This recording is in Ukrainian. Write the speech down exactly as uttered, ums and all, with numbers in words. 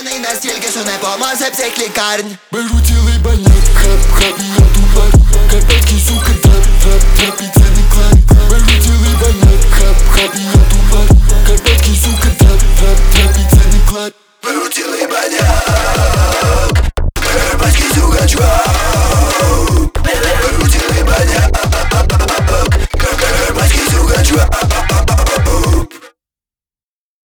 П'яний настільки, що не поможе всіх лікарень. Беру цілий баняк, хап, хап, і я тупак. Капельки, сука, трап, трап, трап, і це